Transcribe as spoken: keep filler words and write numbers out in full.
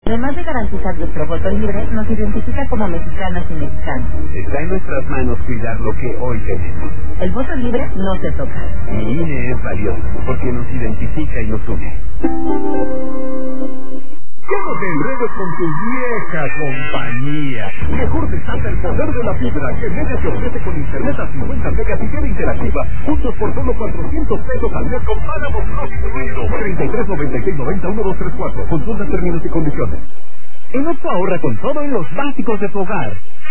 Además de garantizar nuestro voto libre, nos identifica como mexicanas y mexicanos. Está en nuestras manos cuidar lo que hoy tenemos. El voto libre no se toca. Mi I N E es valioso porque nos identifica y nos une. ¿Cómo te enredes con tu vieja compañía? Mejor desata el poder de la fibra que Mega te ofrece con internet a cincuenta megas y tele interactiva, juntos por solo cuatrocientos pesos al mes con pagamos más incluido. treinta y tres noventa y seis noventa uno dos tres cuatro. Consulta términos y condiciones. En Oxxo ahorra con todo en los básicos de tu hogar.